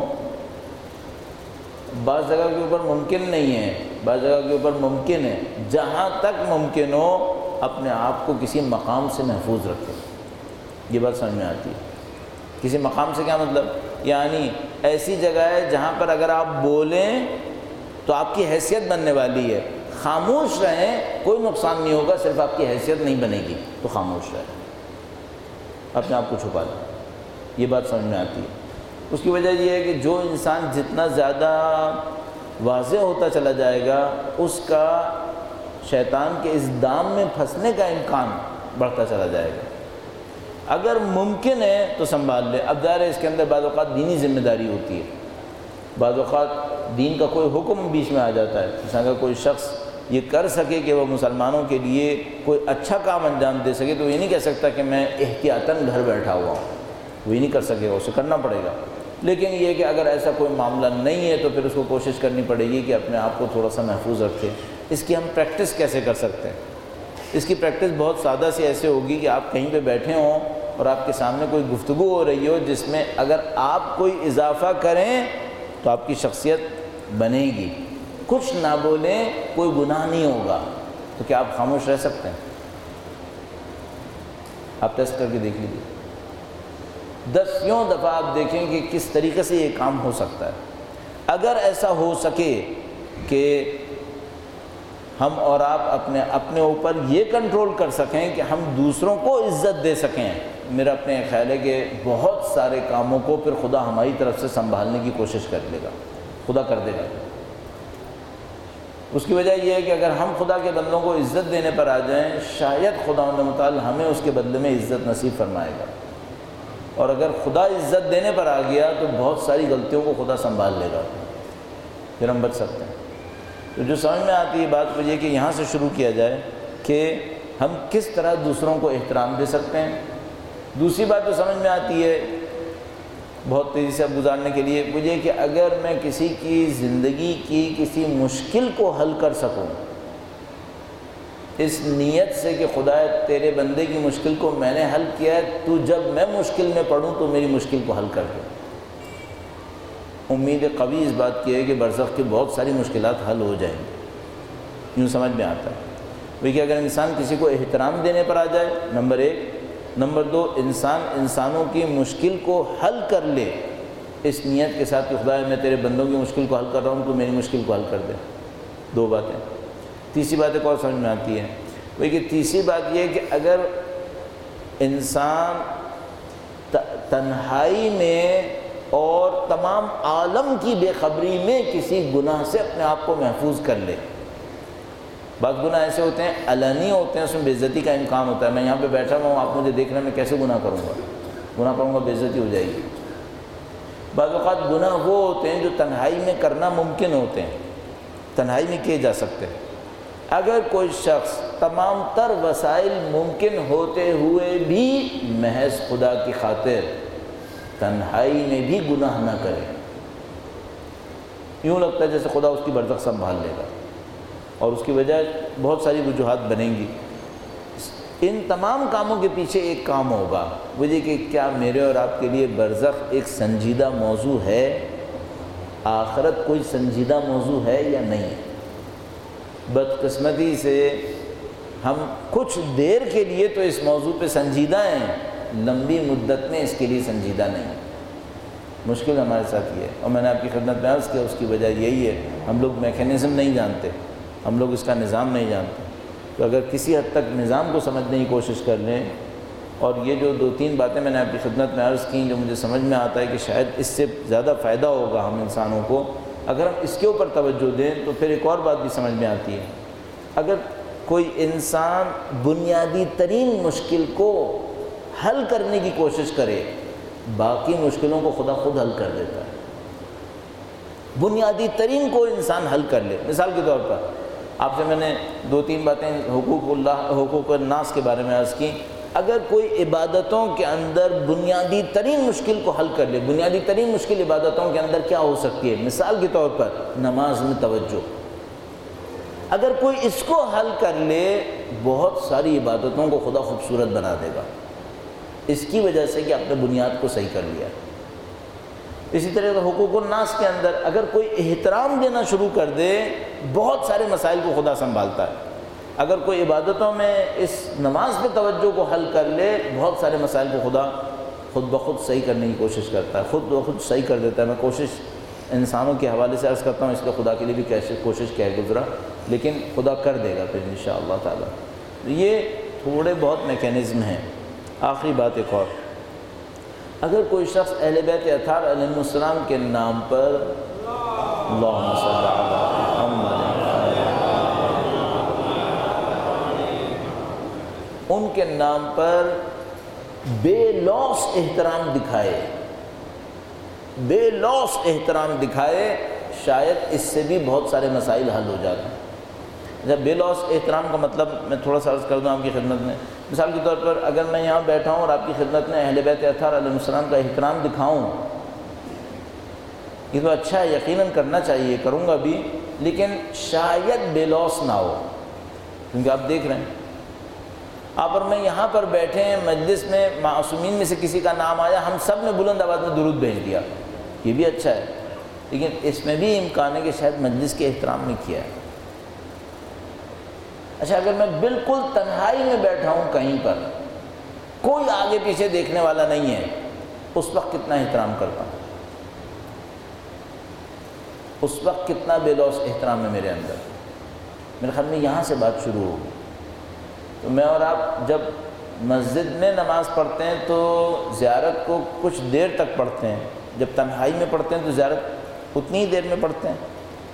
بعض جگہ کے اوپر ممکن نہیں ہے، بعض جگہ کے اوپر ممکن ہے، جہاں تک ممکن ہو اپنے آپ کو کسی مقام سے محفوظ رکھیں. یہ بات سمجھ میں آتی ہے. کسی مقام سے کیا مطلب؟ یعنی ایسی جگہ ہے جہاں پر اگر آپ بولیں تو آپ کی حیثیت بننے والی ہے. خاموش رہیں، کوئی نقصان نہیں ہوگا، صرف آپ کی حیثیت نہیں بنے گی، تو خاموش رہیں، اپنے آپ کو چھپا لیں. یہ بات سمجھ میں آتی ہے. اس کی وجہ یہ ہے کہ جو انسان جتنا زیادہ واضح ہوتا چلا جائے گا اس کا شیطان کے اس دام میں پھنسنے کا امکان بڑھتا چلا جائے گا. اگر ممکن ہے تو سنبھال لے. اب ظاہر ہے اس کے اندر بعض اوقات دینی ذمہ داری ہوتی ہے، بعض اوقات دین کا کوئی حکم بیچ میں آ جاتا ہے. جیسا اگر کوئی شخص یہ کر سکے کہ وہ مسلمانوں کے لیے کوئی اچھا کام انجام دے سکے تو یہ نہیں کہہ سکتا کہ میں احتیاطاً گھر بیٹھا ہوا ہوں، وہ یہ نہیں کر سکے گا، اسے کرنا پڑے گا. لیکن یہ کہ اگر ایسا کوئی معاملہ نہیں ہے تو پھر اس کو کوشش کرنی پڑے گی کہ اپنے آپ کو تھوڑا سا محفوظ رکھے. اس کی ہم پریکٹس کیسے کر سکتے ہیں؟ اس کی پریکٹس بہت سادہ سی ایسے ہوگی کہ آپ کہیں پہ بیٹھے ہوں اور آپ کے سامنے کوئی گفتگو ہو رہی ہو جس میں اگر آپ کوئی اضافہ کریں تو آپ کی شخصیت بنے گی، کچھ نہ بولیں کوئی گناہ نہیں ہوگا، تو کیا آپ خاموش رہ سکتے ہیں؟ آپ ٹیسٹ کر کے دیکھ لیجیے، 10 دفعہ آپ دیکھیں کہ کس طریقے سے یہ کام ہو سکتا ہے۔ اگر ایسا ہو سکے کہ ہم اور آپ اپنے اوپر یہ کنٹرول کر سکیں کہ ہم دوسروں کو عزت دے سکیں، میرا اپنے خیال ہے کہ بہت سارے کاموں کو پھر خدا ہماری طرف سے سنبھالنے کی کوشش کر لے گا، خدا کر دے گا۔ اس کی وجہ یہ ہے کہ اگر ہم خدا کے بندوں کو عزت دینے پر آ جائیں، شاید خداوند متعال ہمیں اس کے بدلے میں عزت نصیب فرمائے گا، اور اگر خدا عزت دینے پر آ گیا تو بہت ساری غلطیوں کو خدا سنبھال لے گا، پھر ہم بچ سکتے ہیں۔ تو جو سمجھ میں آتی ہے بات وہ یہ کہ یہاں سے شروع کیا جائے کہ ہم کس طرح دوسروں کو احترام دے سکتے ہیں۔ دوسری بات جو سمجھ میں آتی ہے بہت تیزی سے اب گزارنے کے لیے وہ یہ کہ اگر میں کسی کی زندگی کی کسی مشکل کو حل کر سکوں اس نیت سے کہ خدا تیرے بندے کی مشکل کو میں نے حل کیا ہے، تو جب میں مشکل میں پڑوں تو میری مشکل کو حل کر دے، امید قوی اس بات کی ہے کہ برزخ کی بہت ساری مشکلات حل ہو جائیں گی۔ یوں سمجھ میں آتا ہے وہ کہ اگر انسان کسی کو احترام دینے پر آ جائے، نمبر 1، نمبر 2، انسانوں کی مشکل کو حل کر لے اس نیت کے ساتھ کہ خدا میں تیرے بندوں کی مشکل کو حل کر رہا ہوں تو میری مشکل کو حل کر دے۔ 2 باتیں۔ تیسری بات ایک اور سمجھ میں آتی ہے وہ کہ تیسری بات یہ ہے کہ اگر انسان تنہائی میں اور تمام عالم کی بے خبری میں کسی گناہ سے اپنے آپ کو محفوظ کر لے۔ بعض گناہ ایسے ہوتے ہیں علنی ہوتے ہیں، اس میں بے عزتی کا امکان ہوتا ہے، میں یہاں پہ بیٹھا ہوا ہوں، آپ مجھے دیکھ رہے ہیں، میں کیسے گناہ کروں گا بے عزتی ہو جائے گی۔ بعض اوقات گناہ وہ ہوتے ہیں جو تنہائی میں کرنا ممکن ہوتے ہیں، تنہائی میں کیے جا سکتے ہیں۔ اگر کوئی شخص تمام تر وسائل ممکن ہوتے ہوئے بھی محض خدا کی خاطر تنہائی میں بھی گناہ نہ کرے، یوں لگتا ہے جیسے خدا اس کی برزخ سنبھال لے گا، اور اس کی وجہ بہت ساری وجوہات بنیں گی۔ ان تمام کاموں کے پیچھے ایک کام ہوگا، وہ یہ کہ کیا میرے اور آپ کے لیے برزخ ایک سنجیدہ موضوع ہے، آخرت کوئی سنجیدہ موضوع ہے یا نہیں۔ بدقسمتی سے ہم کچھ دیر کے لیے تو اس موضوع پہ سنجیدہ ہیں، لمبی مدت میں اس کے لیے سنجیدہ نہیں۔ مشکل ہمارے ساتھ یہ ہے، اور میں نے آپ کی خدمت میں عرض کیا اس کی وجہ یہی ہے، ہم لوگ میکینزم نہیں جانتے، ہم لوگ اس کا نظام نہیں جانتے۔ تو اگر کسی حد تک نظام کو سمجھنے کی کوشش کر لیں، اور یہ جو 2-3 باتیں میں نے آپ کی خدمت میں عرض کیں جو مجھے سمجھ میں آتا ہے کہ شاید اس سے زیادہ فائدہ ہوگا ہم انسانوں کو اگر ہم اس کے اوپر توجہ دیں، تو پھر ایک اور بات بھی سمجھ میں آتی ہے۔ اگر کوئی انسان بنیادی ترین مشکل کو حل کرنے کی کوشش کرے، باقی مشکلوں کو خدا خود حل کر دیتا ہے۔ بنیادی ترین کو انسان حل کر لے، مثال کے طور پر آپ سے میں نے 2-3 باتیں حقوق الناس کے بارے میں عرض کی۔ اگر کوئی عبادتوں کے اندر بنیادی ترین مشکل کو حل کر لے، بنیادی ترین مشکل عبادتوں کے اندر کیا ہو سکتی ہے؟ مثال کے طور پر نماز میں توجہ، اگر کوئی اس کو حل کر لے، بہت ساری عبادتوں کو خدا خوبصورت بنا دے گا، اس کی وجہ سے کہ آپ نے بنیاد کو صحیح کر لیا۔ اسی طرح حقوق الناس کے اندر اگر کوئی احترام دینا شروع کر دے، بہت سارے مسائل کو خدا سنبھالتا ہے۔ اگر کوئی عبادتوں میں اس نماز پہ توجہ کو حل کر لے، بہت سارے مسائل کو خدا خود بخود صحیح کرنے کی کوشش کرتا ہے، خود بخود صحیح کر دیتا ہے۔ میں کوشش انسانوں کے حوالے سے عرض کرتا ہوں، اس لیے خدا کے لیے بھی کوشش کیا گزرا، لیکن خدا کر دے گا پھر انشاءاللہ تعالی۔ یہ تھوڑے بہت میکینزم ہیں۔ آخری بات ایک اور، اگر کوئی شخص اہل بیت اطہار علیہ السلام کے نام پر اللہم صلی علی محمد ان کے نام پر بے لوث احترام دکھائے، شاید اس سے بھی بہت سارے مسائل حل ہو جاتے ہیں۔ جب بے لوث احترام کا مطلب میں تھوڑا سا عرض کر دوں آپ کی خدمت میں، مثال کے طور پر اگر میں یہاں بیٹھا ہوں اور آپ کی خدمت میں اہل بیت اطہار علیہ السلام کا احترام دکھاؤں، یہ تو اچھا ہے، یقیناً کرنا چاہیے، کروں گا بھی، لیکن شاید بے لوث نہ ہو، کیونکہ آپ دیکھ رہے ہیں آپ اور میں یہاں پر بیٹھے ہیں مجلس میں، معصومین میں سے کسی کا نام آیا، ہم سب نے بلند آواز میں درود بھیج دیا، یہ بھی اچھا ہے، لیکن اس میں بھی امکان ہے کہ شاید مجلس کے احترام میں کیا ہے۔ اچھا اگر میں بالکل تنہائی میں بیٹھا ہوں کہیں پر، کوئی آگے پیچھے دیکھنے والا نہیں ہے، اس وقت کتنا احترام کرتا ہوں، اس وقت کتنا بے لوث احترام ہے میرے اندر۔ میرے خیال میں یہاں سے بات شروع ہوگی۔ تو میں اور آپ جب مسجد میں نماز پڑھتے ہیں تو زیارت کو کچھ دیر تک پڑھتے ہیں، جب تنہائی میں پڑھتے ہیں تو زیارت اتنی ہی دیر میں پڑھتے ہیں،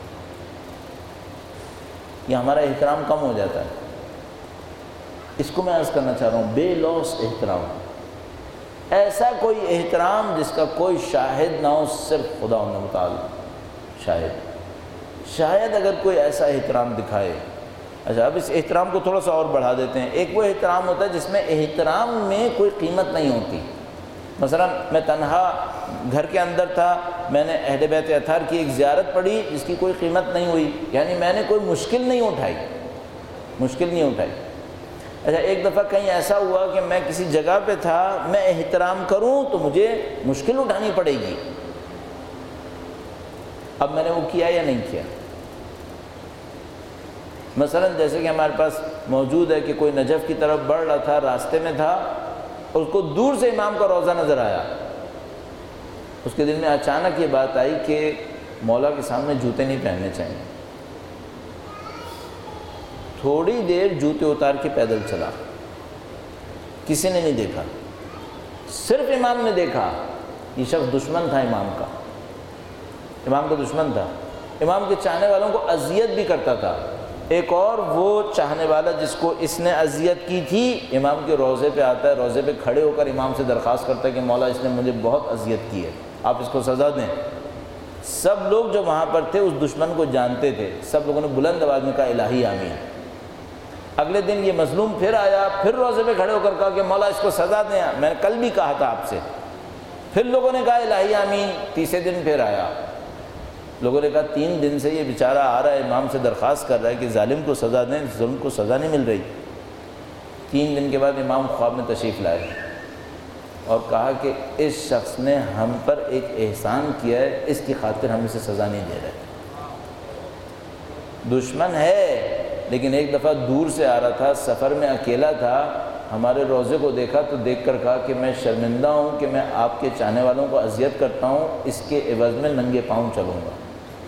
یہ ہمارا احترام کم ہو جاتا ہے۔ اس کو میں عرض کرنا چاہ رہا ہوں، بے لوث احترام، ایسا کوئی احترام جس کا کوئی شاہد نہ ہو، صرف خدا و متعال شاید اگر کوئی ایسا احترام دکھائے۔ اچھا اب اس احترام کو تھوڑا سا اور بڑھا دیتے ہیں۔ ایک وہ احترام ہوتا ہے جس میں احترام میں کوئی قیمت نہیں ہوتی۔ مثلا میں تنہا گھر کے اندر تھا، میں نے اہل بیت اطہار کی ایک زیارت پڑھی جس کی کوئی قیمت نہیں ہوئی، یعنی میں نے کوئی مشکل نہیں اٹھائی۔ اچھا ایک دفعہ کہیں ایسا ہوا کہ میں کسی جگہ پہ تھا، میں احترام کروں تو مجھے مشکل اٹھانی پڑے گی، اب میں نے وہ کیا یا نہیں کیا؟ مثلا جیسے کہ ہمارے پاس موجود ہے کہ کوئی نجف کی طرف بڑھ رہا تھا، راستے میں تھا، اس کو دور سے امام کا روضہ نظر آیا، اس کے دل میں اچانک یہ بات آئی کہ مولا کے سامنے جوتے نہیں پہننے چاہیے۔ تھوڑی دیر جوتے اتار کے پیدل چلا، کسی نے نہیں دیکھا، صرف امام نے دیکھا۔ یہ شخص دشمن تھا امام کا دشمن تھا، امام کے چاہنے والوں کو اذیت بھی کرتا تھا۔ ایک اور وہ چاہنے والا جس کو اس نے اذیت کی تھی، امام کے روضے پہ آتا ہے، روضے پہ کھڑے ہو کر امام سے درخواست کرتا ہے کہ مولا اس نے مجھے بہت اذیت کی ہے، آپ اس کو سزا دیں۔ سب لوگ جو وہاں پر تھے اس دشمن کو جانتے تھے، سب لوگوں نے بلند آواز میں کہا الہی آمین۔ اگلے دن یہ مظلوم پھر آیا، پھر روضے پہ کھڑے ہو کر کہا کہ مولا اس کو سزا دیں، میں نے کل بھی کہا تھا آپ سے، پھر لوگوں نے کہا الہی آمین۔ تیسرے دن پھر آیا، لوگوں نے کہا 3 دن سے یہ بیچارہ آ رہا ہے، امام سے درخواست کر رہا ہے کہ ظالم کو سزا دیں، ظلم کو سزا نہیں مل رہی۔ 3 دن کے بعد امام خواب میں تشریف لائے اور کہا کہ اس شخص نے ہم پر ایک احسان کیا ہے، اس کی خاطر ہم اسے سزا نہیں دے رہے۔ دشمن ہے لیکن ایک دفعہ دور سے آ رہا تھا، سفر میں اکیلا تھا، ہمارے روضے کو دیکھا تو دیکھ کر کہا کہ میں شرمندہ ہوں کہ میں آپ کے چاہنے والوں کو اذیت کرتا ہوں، اس کے عوض میں ننگے پاؤں چلوں گا۔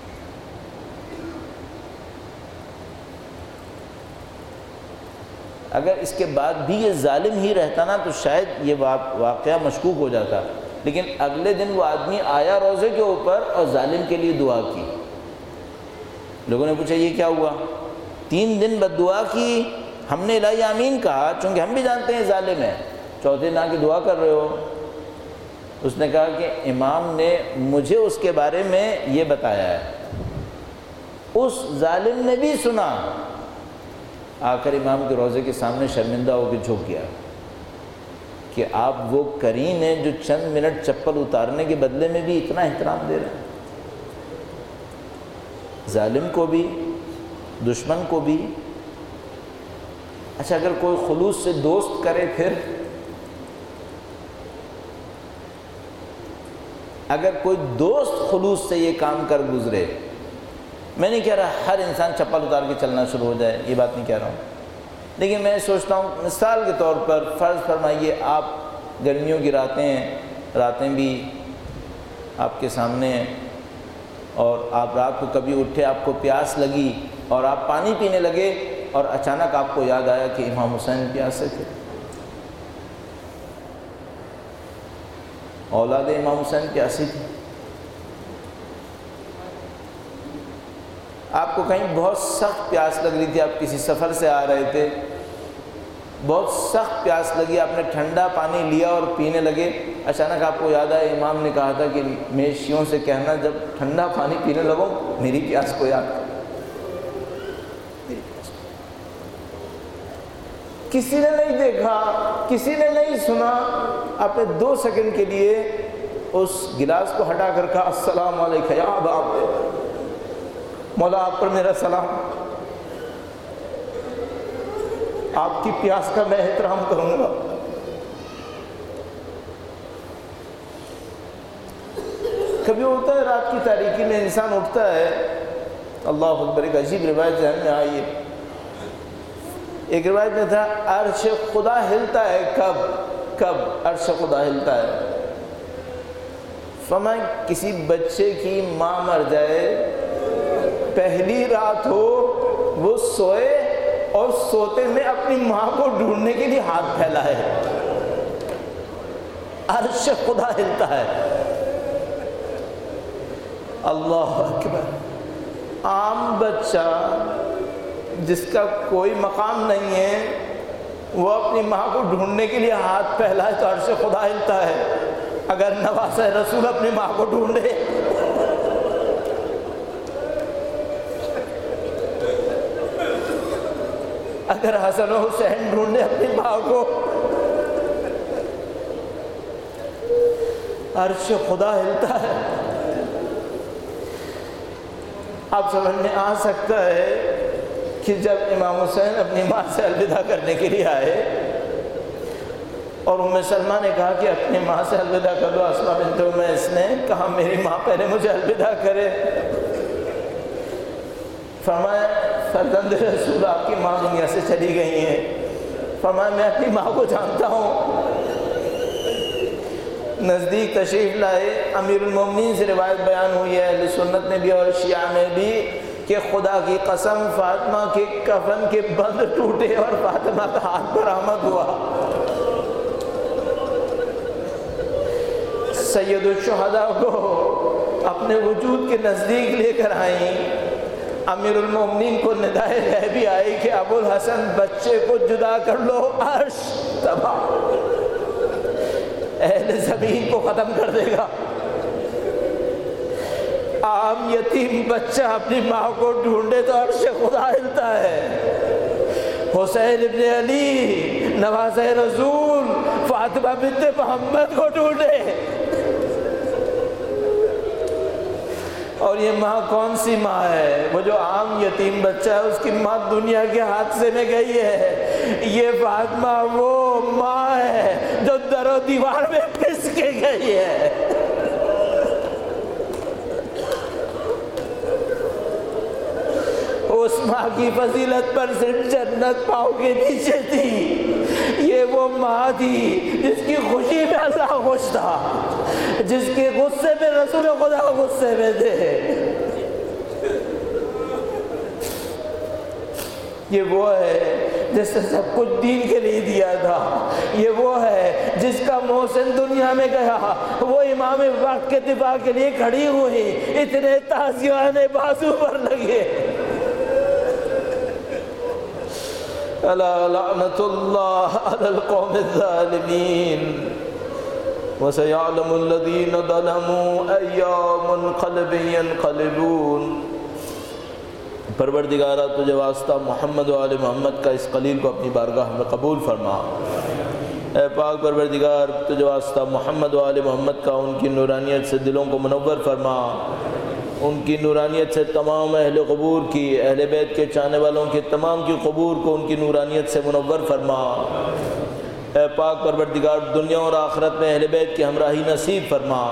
اگر اس کے بعد بھی یہ ظالم ہی رہتا نا تو شاید یہ واقعہ مشکوک ہو جاتا، لیکن اگلے دن وہ آدمی آیا روضے کے اوپر اور ظالم کے لیے دعا کی۔ لوگوں نے پوچھا یہ کیا ہوا؟ 3 دن بد دعا کی، ہم نے الہی آمین کہا چونکہ ہم بھی جانتے ہیں ظالم ہے، چوتھے دن آ کے دعا کر رہے ہو۔ اس نے کہا کہ امام نے مجھے اس کے بارے میں یہ بتایا ہے، اس ظالم نے بھی سنا۔ آ کر امام کے روضے کے سامنے شرمندہ ہو کے جھک گیا کہ آپ وہ کریم ہیں جو چند منٹ چپل اتارنے کے بدلے میں بھی اتنا احترام دے رہے ہیں، ظالم کو بھی، دشمن کو بھی۔ اچھا اگر کوئی خلوص سے دوست کرے، پھر اگر کوئی دوست خلوص سے یہ کام کر گزرے، میں نہیں کہہ رہا ہر انسان چپل اتار کے چلنا شروع ہو جائے، یہ بات نہیں کہہ رہا ہوں، لیکن میں سوچتا ہوں مثال کے طور پر فرض فرمائیے آپ گرمیوں کی راتیں بھی آپ کے سامنے ہیں، اور آپ رات کو کبھی اٹھے، آپ کو پیاس لگی اور آپ پانی پینے لگے اور اچانک آپ کو یاد آیا کہ امام حسین پیاسے تھے، اولاد امام حسین پیاسی تھی۔ آپ کو کہیں بہت سخت پیاس لگ رہی تھی، آپ کسی سفر سے آ رہے تھے، بہت سخت پیاس لگی، آپ نے ٹھنڈا پانی لیا اور پینے لگے، اچانک آپ کو یاد آیا امام نے کہا تھا کہ میشیوں سے کہنا جب ٹھنڈا پانی پینے لگو میری پیاس کو یاد کرو۔ کسی نے نہیں دیکھا، کسی نے نہیں سنا، آپ نے 2 سیکنڈ کے لیے اس گلاس کو ہٹا کر کہا السلام علیکم یا ابا عبد، مولا آپ پر میرا سلام۔ آپ کی پیاس کا میں احترام کروں گا۔ کبھی ہوتا ہے رات کی تاریکی میں انسان اٹھتا ہے، اللہ اکبر، ایک عجیب روایت ذہن میں آئی ہے۔ ایک روایت میں تھا عرش خدا ہلتا ہے، کب عرش خدا ہلتا ہے؟ فرمایا کسی بچے کی ماں مر جائے، پہلی رات ہو، وہ سوئے اور سوتے میں اپنی ماں کو ڈھونڈنے کے لیے ہاتھ پھیلا ہے، عرش خدا ہلتا ہے۔ اللہ اکبر۔ عام بچہ جس کا کوئی مقام نہیں ہے، وہ اپنی ماں کو ڈھونڈنے کے لیے ہاتھ پھیلائے تو عرش خدا ہلتا ہے۔ اگر نواسہ رسول اپنی ماں کو ڈھونڈے، اگر حسن و حسین ڈھونڈے اپنی ماں کو، عرش خدا ہلتا ہے۔ آپ سمجھ میں آ سکتا ہے کہ جب امام حسین اپنی ماں سے الوداع کرنے کے لیے آئے اور ام سلمہ نے کہا کہ اپنی ماں سے الوداع کر لو، اسماء بنت امیس نے کہا میری ماں پہلے مجھے الوداع کرے۔ فرمایا فرزند رسول آپ کی ماں دنیا سے چلی گئی ہیں۔ فرمایا میں اپنی ماں کو جانتا ہوں۔ نزدیک تشریف لائے، امیر المومنین سے روایت بیان ہوئی ہے، اہل سنت میں بھی اور شیعہ میں بھی، کہ خدا کی قسم فاطمہ کے کفن کے بند ٹوٹے اور فاطمہ کا ہاتھ برآمد ہوا۔ سید الشہداء کو اپنے وجود کے نزدیک لے کر آئیں۔ امیر المومنین کو ندائے غیبی آئی کہ ابو الحسن بچے کو جدا کر لو، عرش تباہ، اہل زمین کو ختم کر دے گا۔ عام یتیم بچہ اپنی ماں کو ڈھونڈے تو عرش خدا ہلتا ہے۔ حسین ابن علی نواسہ رسول فاطمہ بنت محمد کو ڈھونڈے، اور یہ ماں کون سی ماں ہے؟ وہ جو عام یتیم بچہ ہے، اس کی ماں دنیا کے حادثے میں گئی ہے۔ یہ فاطمہ وہ ماں ہے جو در و دیوار میں پھنس کے گئی ہے۔ اس ماں کی فضیلت پر صرف جنت پاؤں کے نیچے تھی۔ یہ وہ ماں تھی جس کی خوشی میں اللہ خوش تھا، جس کے غصے میں رسول خدا غصے میں تھے۔ یہ وہ ہے جس نے سب کچھ دین کے لیے دیا تھا۔ یہ وہ ہے جس کا محسن دنیا میں گیا، وہ امام وقت کے دفاع کے لیے کھڑی ہوئی، اتنے تازیانے بازو پر لگے۔ الا لعنت اللہ علی القوم الظالمین وسيعلم الذين ظلموا أي منقلب ينقلبون۔ پروردگارہ تجھے واسطہ محمد و آل محمد کا اس قلیل کو اپنی بارگاہ میں قبول فرما۔ اے پاک پروردگار تجھے واسطہ محمد و آل محمد کا ان کی نورانیت سے دلوں کو منور فرما، ان کی نورانیت سے تمام اہل قبور کی، اہل بیت کے چاہنے والوں کے تمام کی قبور کو ان کی نورانیت سے منور فرما۔ اے پاک پروردگار دنیا اور آخرت میں اہل بیت کی ہمراہی نصیب فرما۔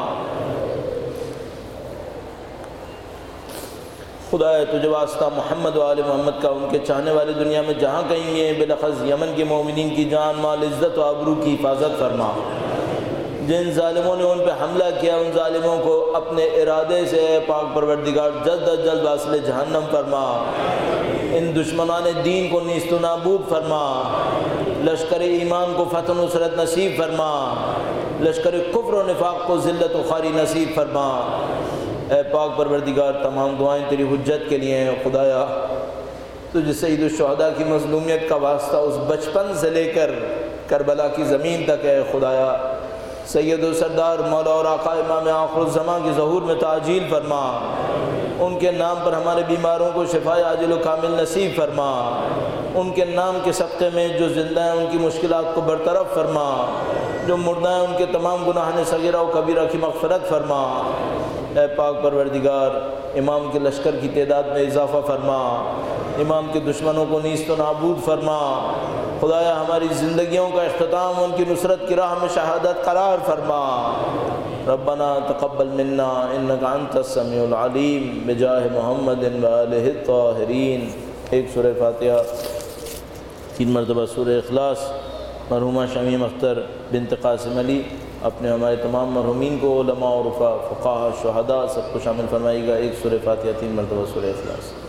خدا ہے تجھے واسطہ محمد و آل محمد کا ان کے چاہنے والے دنیا میں جہاں کہیں ہیں، بلخص یمن کے مومنین کی جان مال عزت و آبرو کی حفاظت فرما۔ جن ظالموں نے ان پہ حملہ کیا، ان ظالموں کو اپنے ارادے سے اے پاک پروردگار جلد از جلد واصل جہنم فرما۔ ان دشمنان دین کو نیست و نابود فرما۔ لشکر ایمان کو فتح و نصرت نصیب فرما، لشکر کفر و نفاق کو ذلت و خواری نصیب فرما۔ اے پاک پروردگار تمام دعائیں تیری حجت کے لیے ہیں۔ خدایا تجھ سید الشہداء کی مظلومیت کا واسطہ اس بچپن سے لے کر کربلا کی زمین تک ہے۔ خدایا سید و سردار مولا اور آقا امام آخر الزمان کی ظہور میں تعجیل فرما۔ ان کے نام پر ہمارے بیماروں کو شفائے عاجل و کامل نصیب فرما۔ ان کے نام کے صدقے میں جو زندہ ہیں ان کی مشکلات کو برطرف فرما، جو مردہ ہیں ان کے تمام گناہان صغیرہ و کبیرہ کی مغفرت فرما۔ اے پاک پروردگار امام کے لشکر کی تعداد میں اضافہ فرما، امام کے دشمنوں کو نیست و نابود فرما۔ خدایا ہماری زندگیوں کا اختتام ان کی نصرت کی راہ میں شہادت قرار فرما۔ ربنا تقبل منا انک انت السمیع العلیم بجاہ محمد وآلہ الطاہرین۔ ایک سورہ فاتحہ، 3 مرتبہ سورہ اخلاص۔ مرحومہ شمیم اختر بنت قاسم علی اپنے ہمارے تمام مرحومین کو، علماء، عرفاء، فقہاء، شہداء سب کو شامل فرمائیے گا۔ ایک سورہ فاتحہ، 3 مرتبہ سورہ اخلاص۔